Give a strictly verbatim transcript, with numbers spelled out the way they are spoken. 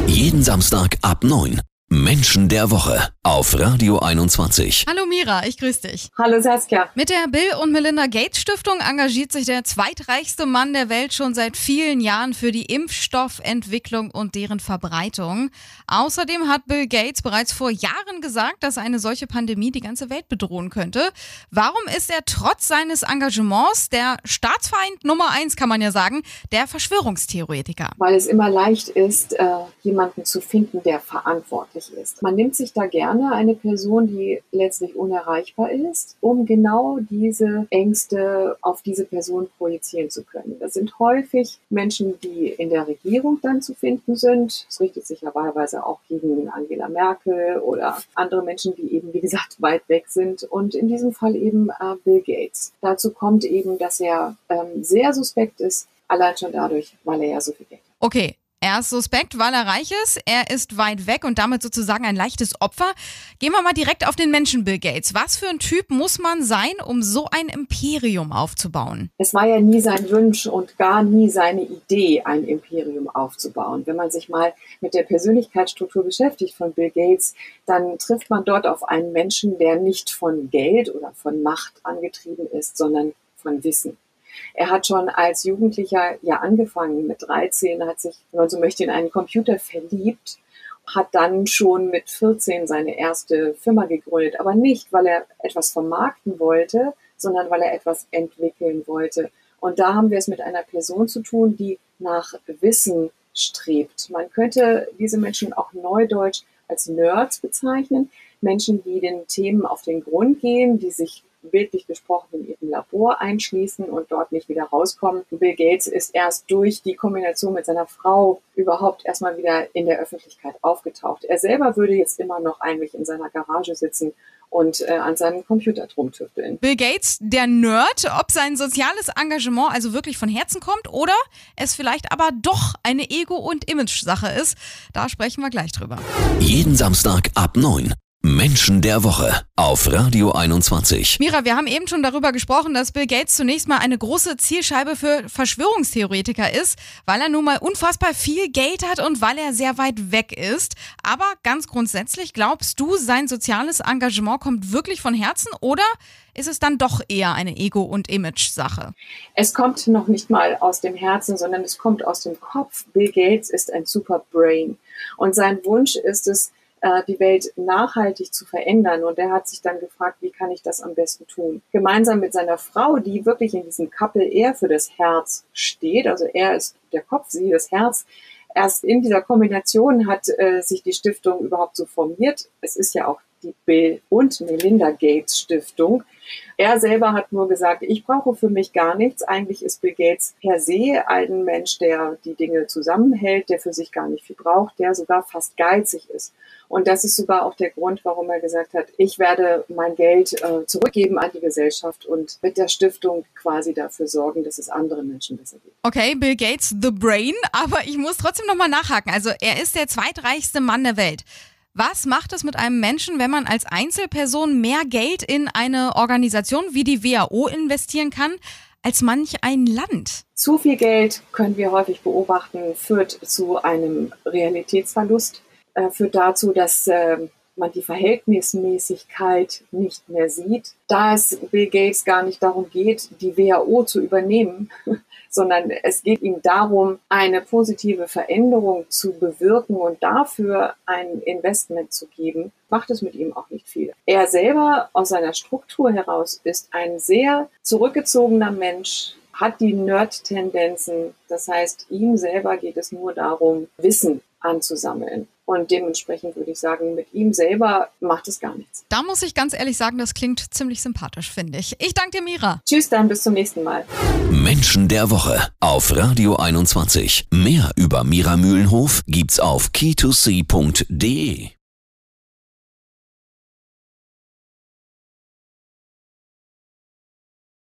Jeden Samstag ab neun. Menschen der Woche auf Radio einundzwanzig. Hallo Mira, ich grüße dich. Hallo Saskia. Mit der Bill und Melinda Gates Stiftung engagiert sich der zweitreichste Mann der Welt schon seit vielen Jahren für die Impfstoffentwicklung und deren Verbreitung. Außerdem hat Bill Gates bereits vor Jahren gesagt, dass eine solche Pandemie die ganze Welt bedrohen könnte. Warum ist er trotz seines Engagements der Staatsfeind Nummer eins, kann man ja sagen, der Verschwörungstheoretiker? Weil es immer leicht ist, äh, jemanden zu finden, der verantwortlich ist. Man nimmt sich da gerne eine Person, die letztlich unerreichbar ist, um genau diese Ängste auf diese Person projizieren zu können. Das sind häufig Menschen, die in der Regierung dann zu finden sind. Es richtet sich ja wahlweise auch gegen Angela Merkel oder andere Menschen, die eben, wie gesagt, weit weg sind. Und in diesem Fall eben äh, Bill Gates. Dazu kommt eben, dass er ähm, sehr suspekt ist, allein schon dadurch, weil er ja so viel Geld hat. Okay. Er ist suspekt, weil er reich ist, er ist weit weg und damit sozusagen ein leichtes Opfer. Gehen wir mal direkt auf den Menschen Bill Gates. Was für ein Typ muss man sein, um so ein Imperium aufzubauen? Es war ja nie sein Wunsch und gar nie seine Idee, ein Imperium aufzubauen. Wenn man sich mal mit der Persönlichkeitsstruktur beschäftigt von Bill Gates, dann trifft man dort auf einen Menschen, der nicht von Geld oder von Macht angetrieben ist, sondern von Wissen. Er hat schon als Jugendlicher ja angefangen, mit dreizehn, hat sich, wenn man so möchte, in einen Computer verliebt, hat dann schon mit vierzehn seine erste Firma gegründet, aber nicht, weil er etwas vermarkten wollte, sondern weil er etwas entwickeln wollte. Und da haben wir es mit einer Person zu tun, die nach Wissen strebt. Man könnte diese Menschen auch neudeutsch als Nerds bezeichnen, Menschen, die den Themen auf den Grund gehen, die sich bildlich gesprochen in ihrem Labor einschließen und dort nicht wieder rauskommen. Bill Gates ist erst durch die Kombination mit seiner Frau überhaupt erstmal wieder in der Öffentlichkeit aufgetaucht. Er selber würde jetzt immer noch eigentlich in seiner Garage sitzen und äh, an seinem Computer rumtüfteln. Bill Gates, der Nerd, ob sein soziales Engagement also wirklich von Herzen kommt oder es vielleicht aber doch eine Ego- und Image-Sache ist, da sprechen wir gleich drüber. Jeden Samstag ab neun. Menschen der Woche auf Radio einundzwanzig. Mira, wir haben eben schon darüber gesprochen, dass Bill Gates zunächst mal eine große Zielscheibe für Verschwörungstheoretiker ist, weil er nun mal unfassbar viel Geld hat und weil er sehr weit weg ist. Aber ganz grundsätzlich, glaubst du, sein soziales Engagement kommt wirklich von Herzen oder ist es dann doch eher eine Ego- und Image-Sache? Es kommt noch nicht mal aus dem Herzen, sondern es kommt aus dem Kopf. Bill Gates ist ein Superbrain und sein Wunsch ist es, die Welt nachhaltig zu verändern. Und er hat sich dann gefragt, wie kann ich das am besten tun? Gemeinsam mit seiner Frau, die wirklich in diesem Couple eher für das Herz steht, also er ist der Kopf, sie das Herz. Erst in dieser Kombination hat äh, sich die Stiftung überhaupt so formiert. Es ist ja auch die Bill und Melinda Gates Stiftung. Er selber hat nur gesagt, ich brauche für mich gar nichts. Eigentlich ist Bill Gates per se ein Mensch, der die Dinge zusammenhält, der für sich gar nicht viel braucht, der sogar fast geizig ist. Und das ist sogar auch der Grund, warum er gesagt hat, ich werde mein Geld äh, zurückgeben an die Gesellschaft und mit der Stiftung quasi dafür sorgen, dass es anderen Menschen besser geht. Okay, Bill Gates, the brain, aber ich muss trotzdem nochmal nachhaken. Also er ist der zweitreichste Mann der Welt. Was macht es mit einem Menschen, wenn man als Einzelperson mehr Geld in eine Organisation wie die W H O investieren kann, als manch ein Land? Zu viel Geld, können wir häufig beobachten, führt zu einem Realitätsverlust, äh, führt dazu, dass äh, man die Verhältnismäßigkeit nicht mehr sieht. Da es Bill Gates gar nicht darum geht, die W H O zu übernehmen, sondern es geht ihm darum, eine positive Veränderung zu bewirken und dafür ein Investment zu geben, macht es mit ihm auch nicht viel. Er selber aus seiner Struktur heraus ist ein sehr zurückgezogener Mensch, hat die Nerd-Tendenzen. Das heißt, ihm selber geht es nur darum, Wissen anzusammeln. Und dementsprechend würde ich sagen, mit ihm selber macht es gar nichts. Da muss ich ganz ehrlich sagen, das klingt ziemlich sympathisch, finde ich. Ich danke dir, Mira. Tschüss, dann bis zum nächsten Mal. Menschen der Woche auf Radio einundzwanzig. Mehr über Mira Mühlenhof gibt's auf key to see punkt de.